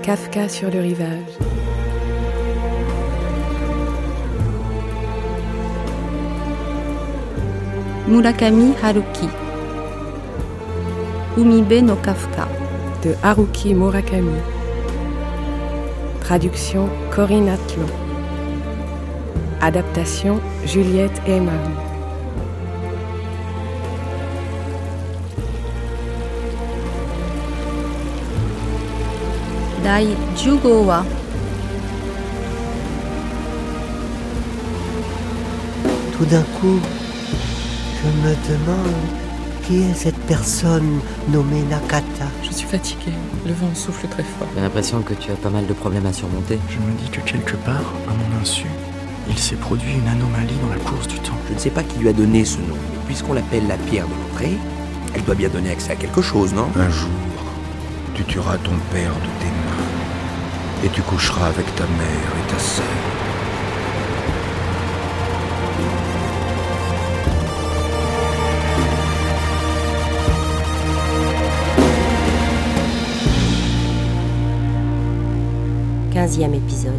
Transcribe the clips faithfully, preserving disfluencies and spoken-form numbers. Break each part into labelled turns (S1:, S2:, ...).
S1: Kafka sur le rivage.
S2: Murakami Haruki. Umibe no Kafka
S1: de Haruki Murakami. Traduction Corinne Atlan. Adaptation Juliette Heyman.
S2: Dai Jugo wa
S3: Tout d'un coup, je me demande qui est cette personne nommée Nakata.
S4: Je suis fatiguée, le vent souffle très fort.
S5: J'ai l'impression que tu as pas mal de problèmes à surmonter.
S6: Je me dis que quelque part, à mon insu, il s'est produit une anomalie dans la course du temps.
S7: Je ne sais pas qui lui a donné ce nom, mais puisqu'on l'appelle la pierre de l'entrée, elle doit bien donner accès à quelque chose, non ?
S8: Un jour, tu tueras ton père de tes mains, et tu coucheras avec ta mère et ta sœur.
S9: quinzième épisode.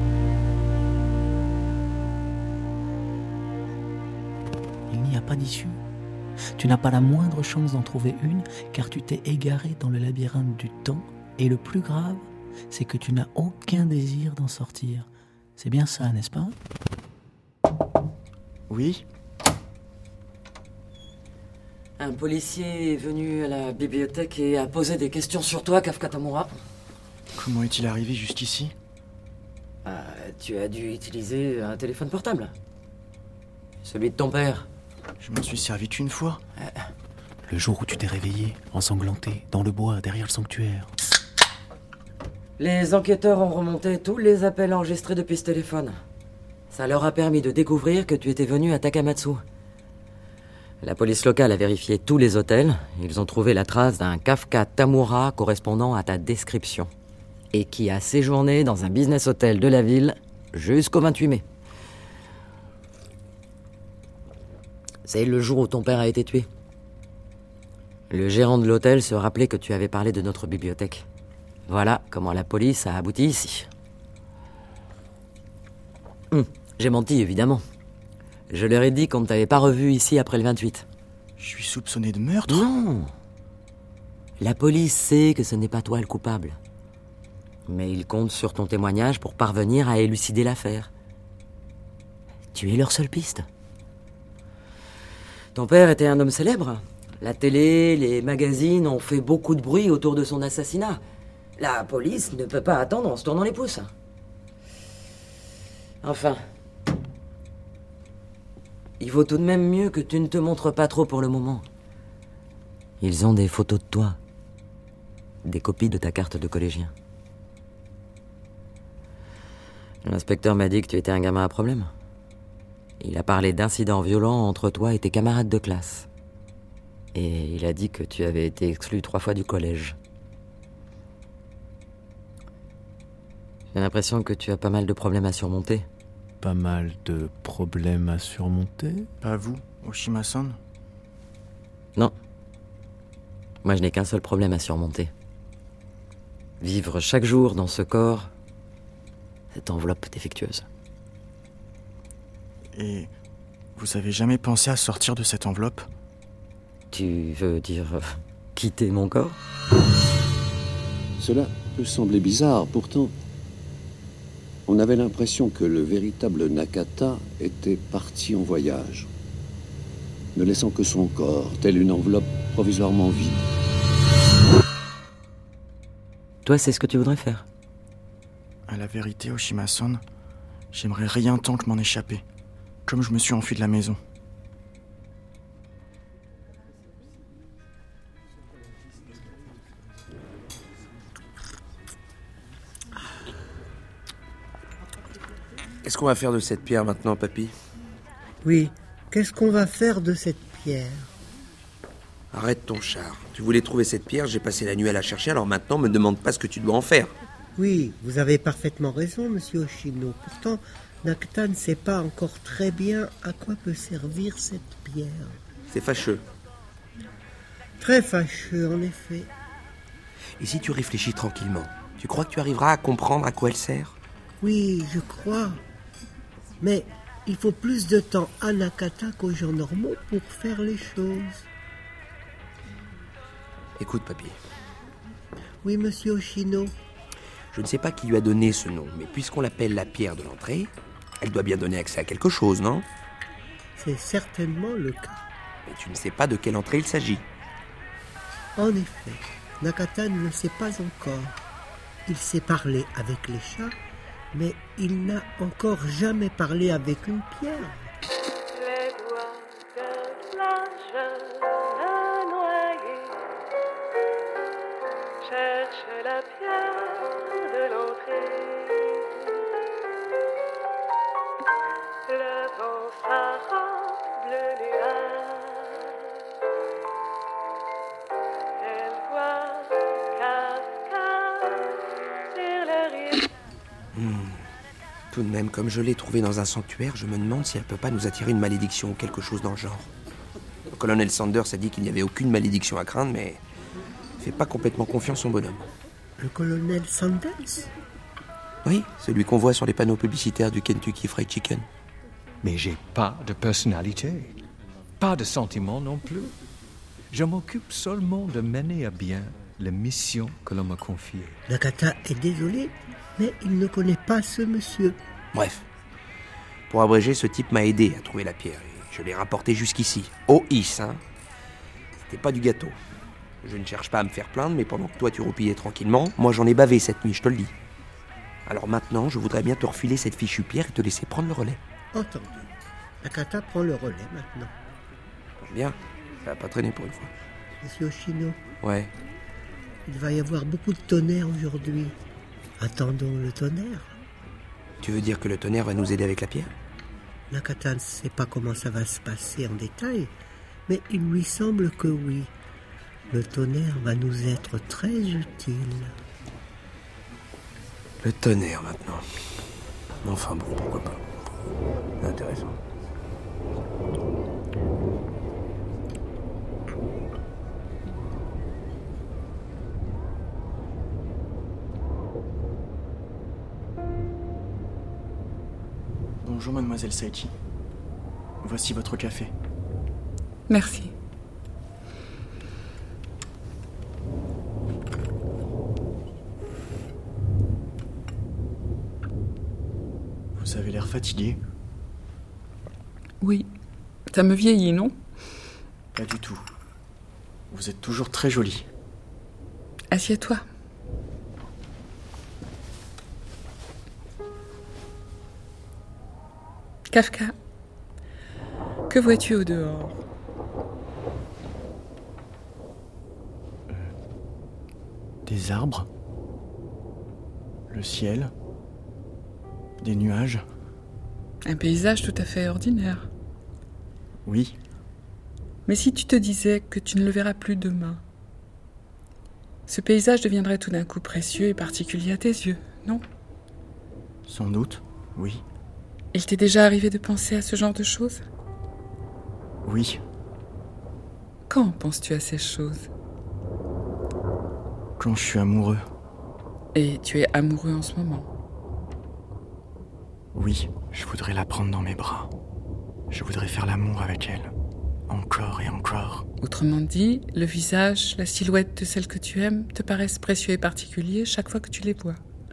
S10: Il n'y a pas d'issue. Tu n'as pas la moindre chance d'en trouver une, car tu t'es égaré dans le labyrinthe du temps, et le plus grave, c'est que tu n'as aucun désir d'en sortir. C'est bien ça, n'est-ce pas ?
S6: Oui ?
S5: Un policier est venu à la bibliothèque et a posé des questions sur toi, Kafka Tamura.
S6: Comment est-il arrivé jusqu'ici ?
S5: Ah, tu as dû utiliser un téléphone portable. Celui de ton père.
S6: Je m'en suis servi qu'une fois.
S5: Euh.
S10: Le jour où tu t'es réveillé, ensanglanté, dans le bois, derrière le sanctuaire.
S5: Les enquêteurs ont remonté tous les appels enregistrés depuis ce téléphone. Ça leur a permis de découvrir que tu étais venu à Takamatsu. La police locale a vérifié tous les hôtels. Ils ont trouvé la trace d'un Kafka Tamura correspondant à ta description. Et qui a séjourné dans un business hôtel de la ville jusqu'au vingt-huit mai. C'est le jour où ton père a été tué. Le gérant de l'hôtel se rappelait que tu avais parlé de notre bibliothèque. Voilà comment la police a abouti ici. Hum, j'ai menti, évidemment. Je leur ai dit qu'on ne t'avait pas revu ici après le vingt-huit.
S6: Je suis soupçonné de meurtre ?
S5: Non. La police sait que ce n'est pas toi le coupable. Mais ils comptent sur ton témoignage pour parvenir à élucider l'affaire. Tu es leur seule piste. Ton père était un homme célèbre. La télé, les magazines ont fait beaucoup de bruit autour de son assassinat. La police ne peut pas attendre en se tournant les pouces. Enfin, il vaut tout de même mieux que tu ne te montres pas trop pour le moment. Ils ont des photos de toi. Des copies de ta carte de collégien. L'inspecteur m'a dit que tu étais un gamin à problème. Il a parlé d'incidents violents entre toi et tes camarades de classe. Et il a dit que tu avais été exclu trois fois du collège. J'ai l'impression que tu as pas mal de problèmes à surmonter.
S10: Pas mal de problèmes à surmonter ?
S6: Pas vous, Oshima-san ?
S5: Non. Moi, je n'ai qu'un seul problème à surmonter. Vivre chaque jour dans ce corps, cette enveloppe défectueuse.
S6: Et vous avez jamais pensé à sortir de cette enveloppe ?
S5: Tu veux dire euh, quitter mon corps ?
S11: Cela peut sembler bizarre, pourtant, on avait l'impression que le véritable Nakata était parti en voyage, ne laissant que son corps, telle une enveloppe provisoirement vide.
S5: Toi, c'est ce que tu voudrais faire ?
S6: À la vérité, Oshima-san, j'aimerais rien tant que m'en échapper, comme je me suis enfui de la maison.
S7: Qu'est-ce qu'on va faire de cette pierre maintenant, papy ?
S3: Oui, qu'est-ce qu'on va faire de cette pierre ?
S7: Arrête ton char. Tu voulais trouver cette pierre, j'ai passé la nuit à la chercher, alors maintenant, me demande pas ce que tu dois en faire.
S3: Oui, vous avez parfaitement raison, monsieur Oshino. Pourtant, Nakata ne sait pas encore très bien à quoi peut servir cette pierre.
S7: C'est fâcheux.
S3: Très fâcheux, en effet.
S7: Et si tu réfléchis tranquillement, Tu crois que tu arriveras à comprendre à quoi elle sert?
S3: Oui, je crois. Mais il faut plus de temps à Nakata qu'aux gens normaux pour faire les choses.
S7: Écoute, papy.
S3: Oui, monsieur Hoshino.
S7: Je ne sais pas qui lui a donné ce nom, mais puisqu'on l'appelle la pierre de l'entrée, elle doit bien donner accès à quelque chose, non?
S3: C'est certainement le cas.
S7: Mais tu ne sais pas de quelle entrée il s'agit.
S3: En effet, Nakata ne le sait pas encore. Il sait parler avec les chats, mais il n'a encore jamais parlé avec une pierre.
S12: Les doigts de la jeune noyée cherchent la pierre de l'entrée. Le vent s'arrache le nuage. Elle voit Kafka sur le rive.
S7: Hmm. Tout de même, comme je l'ai trouvée dans un sanctuaire, je me demande si elle peut pas nous attirer une malédiction ou quelque chose dans le genre. Le colonel Sanders a dit qu'il n'y avait aucune malédiction à craindre, mais il fait pas complètement confiance au bonhomme.
S3: Le colonel Sanders?
S7: Oui, celui qu'on voit sur les panneaux publicitaires du Kentucky Fried Chicken.
S13: Mais j'ai pas de personnalité, pas de sentiments non plus. Je m'occupe seulement de mener à bien la mission que l'on m'a confiée.
S3: Nakata est désolé, mais il ne connaît pas ce monsieur.
S7: Bref, pour abréger, ce type m'a aidé à trouver la pierre et je l'ai rapportée jusqu'ici. Au Is, hein. C'était pas du gâteau. Je ne cherche pas à me faire plaindre, mais pendant que toi tu roupillais tranquillement, moi j'en ai bavé cette nuit, je te le dis. Alors maintenant, je voudrais bien te refiler cette fichue pierre et te laisser prendre le relais.
S3: Entendu. Nakata prend le relais maintenant.
S7: Bien, ça va pas traîner pour une fois.
S3: Monsieur Hoshino.
S7: Ouais.
S3: Il va y avoir beaucoup de tonnerre aujourd'hui. Attendons le tonnerre.
S7: Tu veux dire que le tonnerre va nous aider avec la pierre?
S3: Nakata ne sait pas comment ça va se passer en détail, mais il lui semble que oui. Le tonnerre va nous être très utile.
S7: Le tonnerre maintenant. Enfin bon, pourquoi pas. Intéressant.
S6: Bonjour mademoiselle Saïti. Voici votre café.
S4: Merci.
S6: Vous avez l'air fatigué.
S4: Oui. Ça me vieillit, non?
S6: Pas du tout. Vous êtes toujours très jolie.
S4: Assieds-toi. Kafka, que vois-tu au dehors?
S6: euh, Des arbres, le ciel, des nuages.
S4: Un paysage tout à fait ordinaire.
S6: Oui.
S4: Mais si tu te disais que tu ne le verras plus demain, ce paysage deviendrait tout d'un coup précieux et particulier à tes yeux, non?
S6: Sans doute, oui.
S4: Il t'est déjà arrivé de penser à ce genre de choses?
S6: Oui.
S4: Quand penses-tu à ces choses?
S6: Quand je suis amoureux.
S4: Et tu es amoureux en ce moment?
S6: Oui, je voudrais la prendre dans mes bras. Je voudrais faire l'amour avec elle. Encore et encore.
S4: Autrement dit, le visage, la silhouette de celle que tu aimes te paraissent précieux et particuliers chaque fois que tu les vois.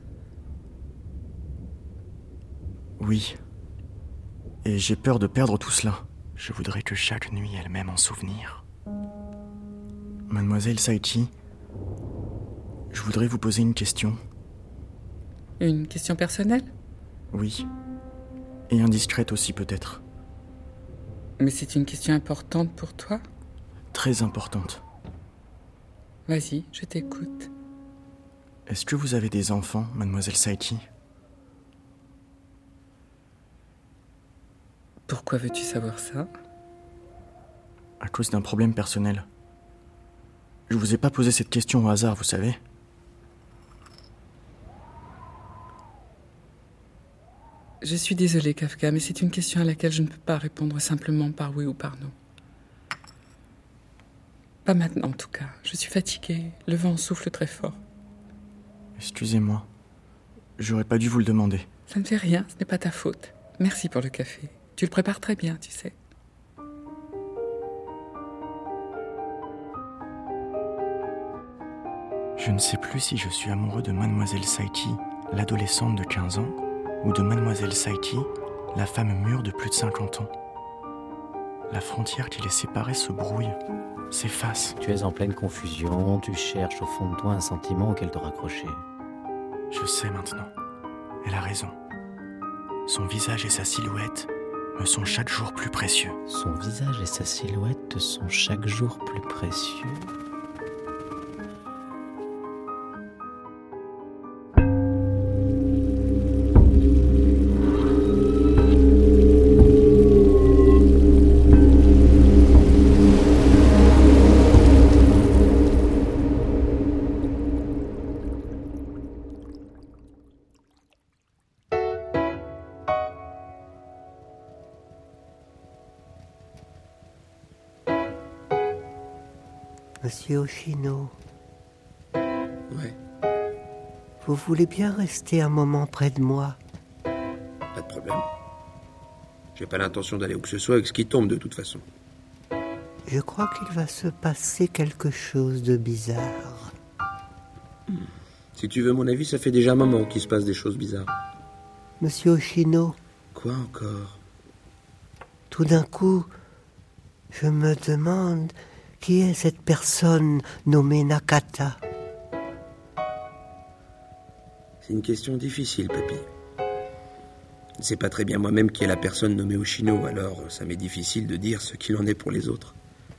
S6: Oui. Et j'ai peur de perdre tout cela. Je voudrais que chaque nuit elle m'aime en souvenir. Mademoiselle Saïti, je voudrais vous poser une question.
S4: Une question personnelle?
S6: Oui. Et indiscrète aussi peut-être.
S4: Mais c'est une question importante pour toi?
S6: Très importante.
S4: Vas-y, je t'écoute.
S6: Est-ce que vous avez des enfants, mademoiselle Saïti?
S4: Pourquoi veux-tu savoir ça?
S6: À cause d'un problème personnel. Je vous ai pas posé cette question au hasard, vous savez.
S4: Je suis désolée, Kafka, mais c'est une question à laquelle je ne peux pas répondre simplement par oui ou par non. Pas maintenant, en tout cas. Je suis fatiguée. Le vent souffle très fort.
S6: Excusez-moi. J'aurais pas dû vous le demander.
S4: Ça ne fait rien, ce n'est pas ta faute. Merci pour le café. Tu le prépares très bien, tu sais.
S6: Je ne sais plus si je suis amoureux de Mademoiselle Saïti, l'adolescente de quinze ans, ou de Mademoiselle Saïti, la femme mûre de plus de cinquante ans. La frontière qui les séparait se brouille, s'efface.
S10: Tu es en pleine confusion, tu cherches au fond de toi un sentiment auquel te raccrocher.
S6: Je sais maintenant. Elle a raison. Son visage et sa silhouette me sont chaque jour plus précieux.
S10: Son visage et sa silhouette te sont chaque jour plus précieux.
S3: Monsieur Hoshino.
S7: Ouais.
S3: Vous voulez bien rester un moment près de moi?
S7: Pas de problème. J'ai pas l'intention d'aller où que ce soit avec ce qui tombe de toute façon.
S3: Je crois qu'il va se passer quelque chose de bizarre.
S7: Hmm. Si tu veux mon avis, ça fait déjà un moment qu'il se passe des choses bizarres.
S3: Monsieur Hoshino.
S7: Quoi encore?
S3: Tout d'un coup, je me demande qui est cette personne nommée Nakata.
S7: C'est une question difficile, papy. Je ne sais pas très bien moi-même qui est la personne nommée Hoshino, alors ça m'est difficile de dire ce qu'il en est pour les autres.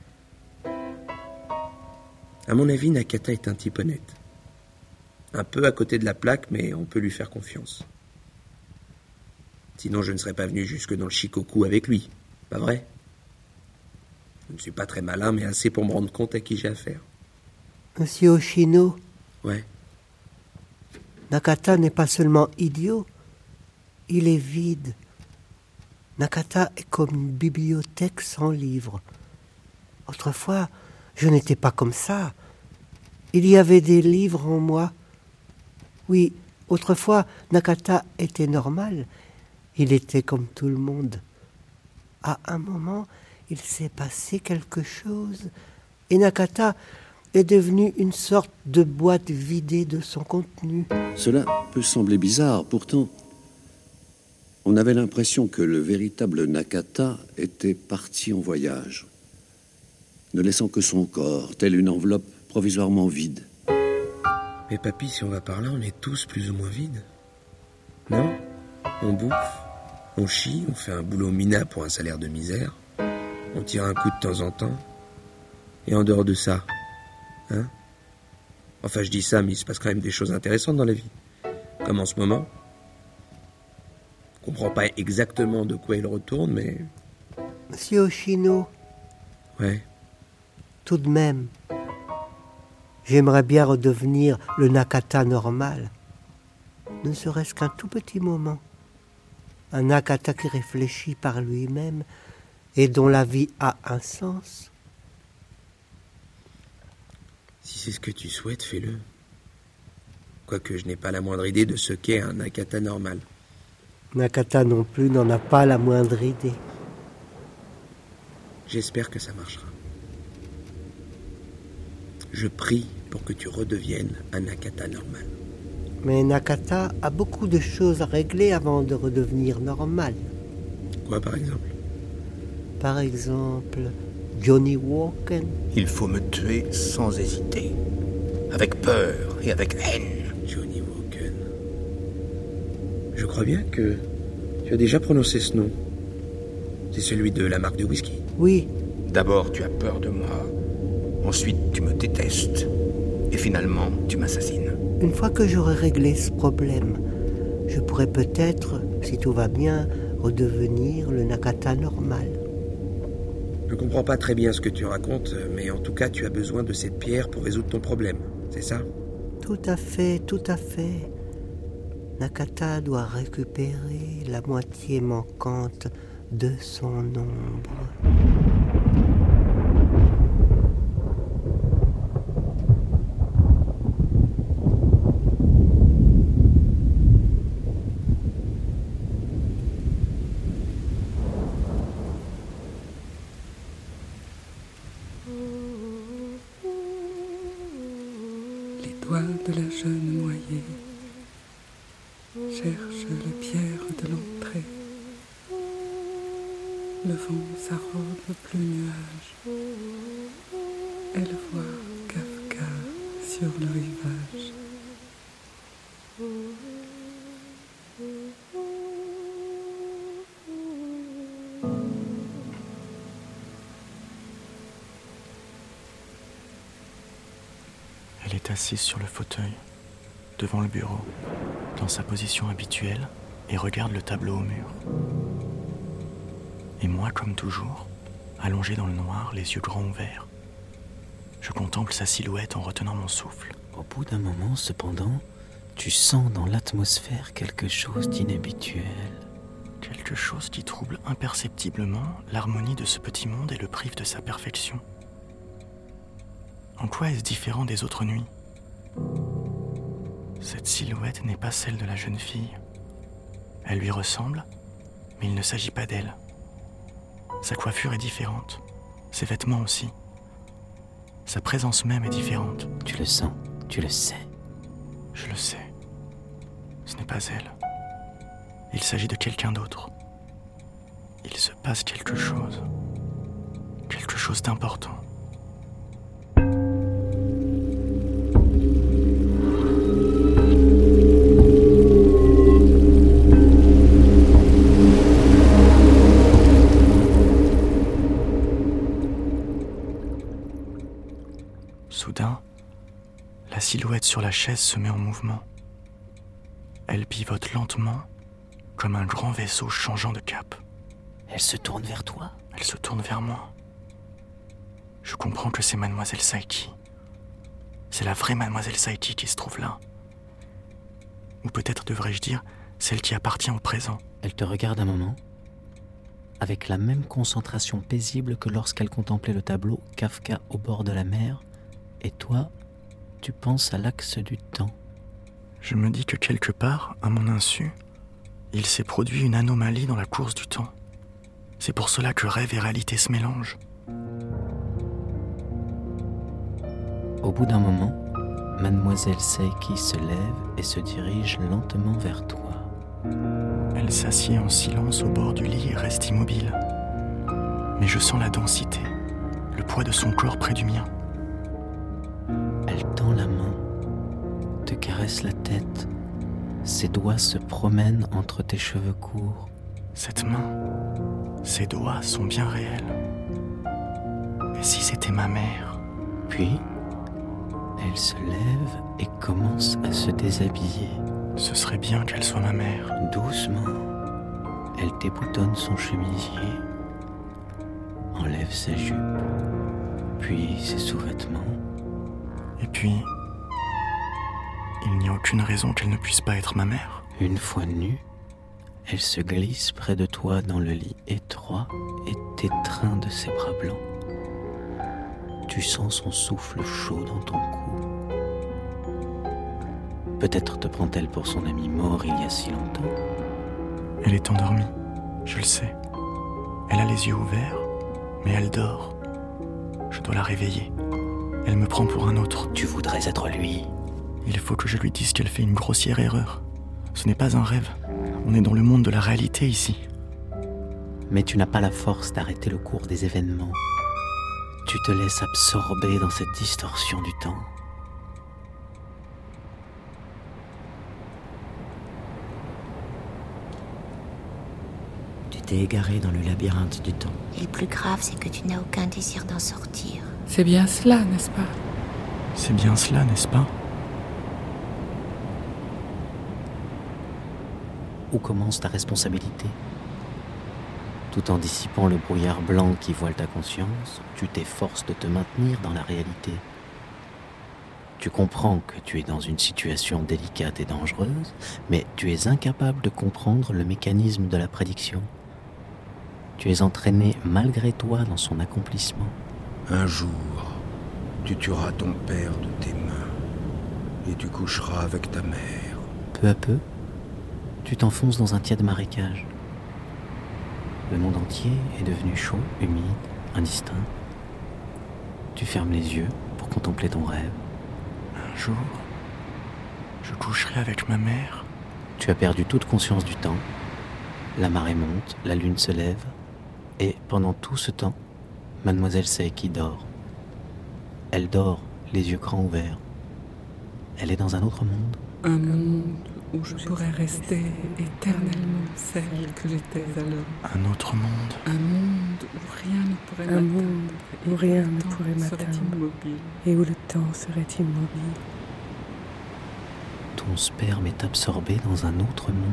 S7: À mon avis, Nakata est un type honnête. Un peu à côté de la plaque, mais on peut lui faire confiance. Sinon, je ne serais pas venu jusque dans le Shikoku avec lui, pas vrai? Je ne suis pas très malin, mais assez pour me rendre compte à qui j'ai affaire.
S3: Monsieur Hoshino.
S7: Ouais.
S3: Nakata n'est pas seulement idiot, il est vide. Nakata est comme une bibliothèque sans livres. Autrefois, je n'étais pas comme ça. Il y avait des livres en moi. Oui, autrefois, Nakata était normal. Il était comme tout le monde. À un moment, il s'est passé quelque chose, et Nakata est devenu une sorte de boîte vidée de son contenu.
S11: Cela peut sembler bizarre, pourtant, on avait l'impression que le véritable Nakata était parti en voyage, ne laissant que son corps, telle une enveloppe provisoirement vide.
S7: Mais papy, si on va par là, on est tous plus ou moins vides. Non? On bouffe, on chie, on fait un boulot minable pour un salaire de misère. On tire un coup de temps en temps. Et en dehors de ça, hein? Enfin, je dis ça, mais il se passe quand même des choses intéressantes dans la vie. Comme en ce moment. Je comprends pas exactement de quoi il retourne, mais...
S3: Monsieur Hoshino.
S7: Ouais.
S3: Tout de même, j'aimerais bien redevenir le Nakata normal. Ne serait-ce qu'un tout petit moment. Un Nakata qui réfléchit par lui-même et dont la vie a un sens.
S7: Si c'est ce que tu souhaites, fais-le. Quoique je n'ai pas la moindre idée de ce qu'est un Nakata normal.
S3: Nakata non plus n'en a pas la moindre idée.
S7: J'espère que ça marchera. Je prie pour que tu redeviennes un Nakata normal.
S3: Mais Nakata a beaucoup de choses à régler avant de redevenir normal.
S7: Quoi, par exemple?
S3: Par exemple, Johnny Walken.
S8: Il faut me tuer sans hésiter. Avec peur et avec haine.
S7: Johnny Walken. Je crois bien que tu as déjà prononcé ce nom. C'est celui de la marque de whisky?
S3: Oui.
S8: D'abord, tu as peur de moi. Ensuite, tu me détestes. Et finalement, tu m'assassines.
S3: Une fois que j'aurai réglé ce problème, je pourrai peut-être, si tout va bien, redevenir le Nakata normal.
S7: Je ne comprends pas très bien ce que tu racontes, mais en tout cas, tu as besoin de cette pierre pour résoudre ton problème, c'est ça?
S3: Tout à fait, tout à fait. Nakata doit récupérer la moitié manquante de son ombre.
S4: de la jeune noyée cherche les pierres de l'entrée. Le vent s'arrode plus nuage. Elle voit Kafka sur le rivage.
S6: Elle est assise sur le fauteuil, devant le bureau, dans sa position habituelle, et regarde le tableau au mur. Et moi, comme toujours, allongé dans le noir, les yeux grands ouverts, je contemple sa silhouette en retenant mon souffle.
S10: Au bout d'un moment, cependant, tu sens dans l'atmosphère quelque chose d'inhabituel.
S6: Quelque chose qui trouble imperceptiblement l'harmonie de ce petit monde et le prive de sa perfection. En quoi est-ce différent des autres nuits ? Cette silhouette n'est pas celle de la jeune fille. Elle lui ressemble, mais il ne s'agit pas d'elle. Sa coiffure est différente, ses vêtements aussi. Sa présence même est différente.
S10: Tu le sens, tu le sais.
S6: Je le sais. Ce n'est pas elle. Il s'agit de quelqu'un d'autre. Il se passe quelque chose. Quelque chose d'important. Soudain, la silhouette sur la chaise se met en mouvement. Elle pivote lentement, comme un grand vaisseau changeant de cap.
S10: Elle se tourne vers toi ?
S6: Elle se tourne vers moi. Je comprends que c'est Mademoiselle Saïki. C'est la vraie Mademoiselle Saïki qui se trouve là. Ou peut-être devrais-je dire, celle qui appartient au présent.
S10: Elle te regarde un moment, avec la même concentration paisible que lorsqu'elle contemplait le tableau Kafka au bord de la mer, et toi, tu penses à l'axe du temps.
S6: Je me dis que quelque part, à mon insu, il s'est produit une anomalie dans la course du temps. C'est pour cela que rêve et réalité se mélangent.
S10: Au bout d'un moment, Mademoiselle Saïki se lève et se dirige lentement vers toi.
S6: Elle s'assied en silence au bord du lit et reste immobile. Mais je sens la densité, le poids de son corps près du mien.
S10: Elle tend la main, te caresse la tête. Ses doigts se promènent entre tes cheveux courts.
S6: Cette main, ses doigts sont bien réels. Et si c'était ma mère ?
S10: Puis, elle se lève et commence à se déshabiller.
S6: Ce serait bien qu'elle soit ma mère.
S10: Doucement, elle déboutonne son chemisier, enlève sa jupe, puis ses sous-vêtements.
S6: Et puis, il n'y a aucune raison qu'elle ne puisse pas être ma mère.
S10: Une fois nue, elle se glisse près de toi dans le lit étroit et t'étreint de ses bras blancs. Tu sens son souffle chaud dans ton cou. Peut-être te prend-elle pour son ami mort il y a si longtemps.
S6: Elle est endormie, je le sais. Elle a les yeux ouverts, mais elle dort. Je dois la réveiller. Elle me prend pour un autre.
S10: Tu voudrais être lui.
S6: Il faut que je lui dise qu'elle fait une grossière erreur. Ce n'est pas un rêve. On est dans le monde de la réalité ici.
S10: Mais tu n'as pas la force d'arrêter le cours des événements. Tu te laisses absorber dans cette distorsion du temps. Tu t'es égaré dans le labyrinthe du temps.
S14: Et le plus grave, c'est que tu n'as aucun désir d'en sortir.
S4: C'est bien cela, n'est-ce pas ?
S6: C'est bien cela, n'est-ce pas ?
S10: Où commence ta responsabilité ? Tout en dissipant le brouillard blanc qui voile ta conscience, tu t'efforces de te maintenir dans la réalité. Tu comprends que tu es dans une situation délicate et dangereuse, mais tu es incapable de comprendre le mécanisme de la prédiction. Tu es entraîné malgré toi dans son accomplissement.
S8: Un jour, tu tueras ton père de tes mains et tu coucheras avec ta mère.
S10: Peu à peu, tu t'enfonces dans un tiède marécage. Le monde entier est devenu chaud, humide, indistinct. Tu fermes les yeux pour contempler ton rêve.
S6: Un jour, coucherai avec ma mère.
S10: Tu as perdu toute conscience du temps. La marée monte, la lune se lève, et pendant tout ce temps, Mademoiselle Saeki dort. Elle dort, les yeux grands ouverts. Elle est dans un autre monde.
S4: Un monde où je pourrais rester éternellement celle que j'étais alors.
S6: Un autre monde.
S4: Un monde où rien ne pourrait
S1: Un
S4: m'atteindre.
S1: monde où rien ne pourrait
S4: Le temps serait
S1: m'atteindre
S4: immobile.
S1: et où le temps serait immobile.
S10: Ton sperme est absorbé dans un autre monde.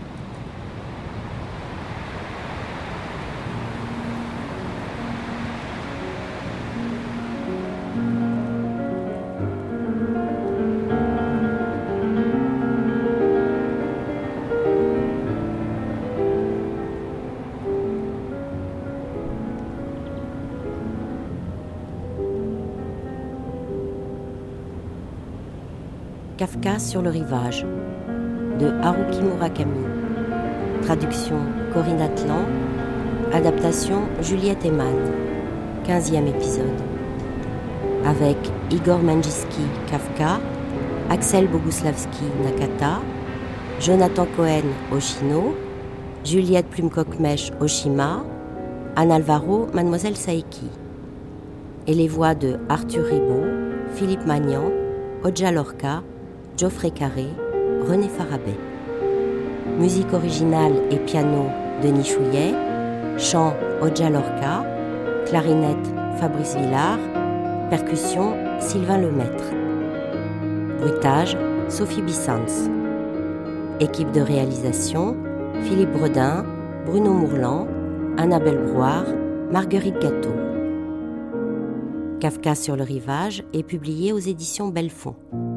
S9: Kafka sur le rivage, de Haruki Murakami. Traduction Corinne Atlan. Adaptation Juliette Eman. quinzième épisode. Avec Igor Menjinski Kafka, Axel Boguslavski Nakata, Jonathan Cohen Oshino, Juliette Plumcock-Mèche Oshima, Anne Alvaro Mademoiselle Saeki. Et les voix de Arthur Ribot, Philippe Magnan, Odja Lorca, Geoffrey Carré, René Farabet. Musique originale et piano, Denis Chouillet. Chant, Odja Lorca. Clarinette, Fabrice Villard. Percussion, Sylvain Lemaître. Bruitage, Sophie Bissans. Équipe de réalisation, Philippe Bredin, Bruno Mourlan, Annabelle Brouard, Marguerite Gâteau. Kafka sur le rivage est publié aux éditions Belfond.